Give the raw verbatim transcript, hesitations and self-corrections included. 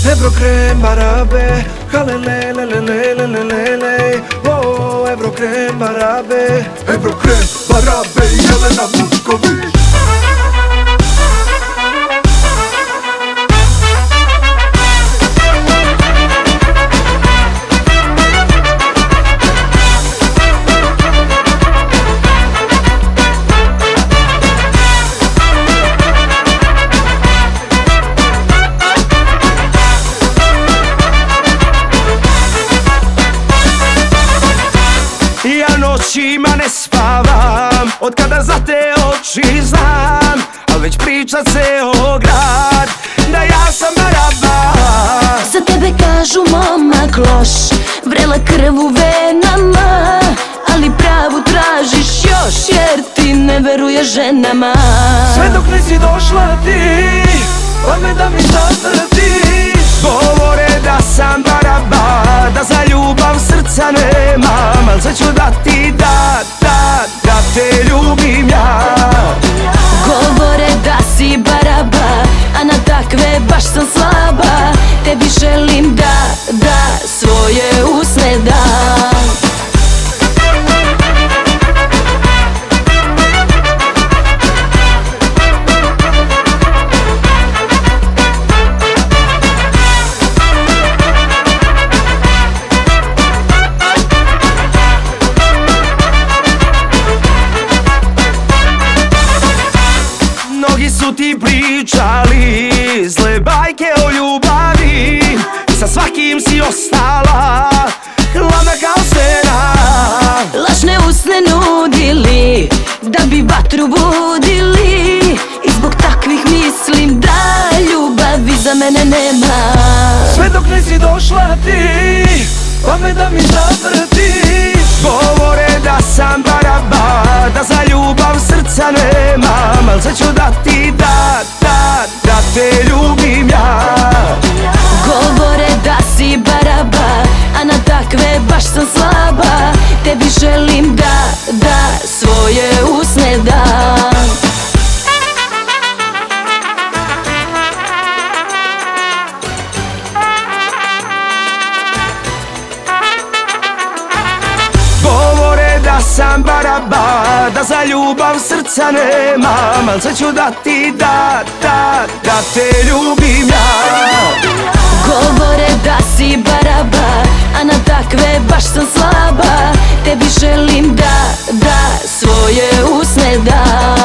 Ebrokrem barabe, halelelelelelelelele. Oh, Ebrokrem barabe, Ebrokrem barabe, Jelena Vučković. Ja noćima ne spavam, od kada za te oči znam, al već priča ceo grad da ja sam baraba. Za tebe kažu momak loš, vrela krv u venama, ali pravu tražiš još jer ti ne veruješ ženama. Sve dok nisi došla ti, pa me da mi zavrtiš. Govore da sam baraba, da za ljubav srca nemam, al sad ću da ti da, da, da te ljubim ja. Govore da si baraba, a na takve baš sam slaba. Tebi želim da, da svoje usne dam. Mnogi su ti pričali zle bajke o ljubavi, i sa svakim si ostala hladna kao stena. Lažne usne nudili da bi vatru budili, i zbog takvih mislim da ljubavi za mene nema. Sve dok nisi došla ti, pa me da mi zavrtiš. Govore da sam baraba, da za ljubav srca nemam, al sad ću da ti da, da, da te ljubim ja. Govore da si baraba, a na takve baš sam slaba. Tebi želim da, da svoje usne dam. Govore da sam baraba, da za ljubav srca nemam, al sad ću da ti da, da, da te ljubim ja. Govore da si baraba, a na takve baš sam slaba. Tebi želim da, da svoje usne dam.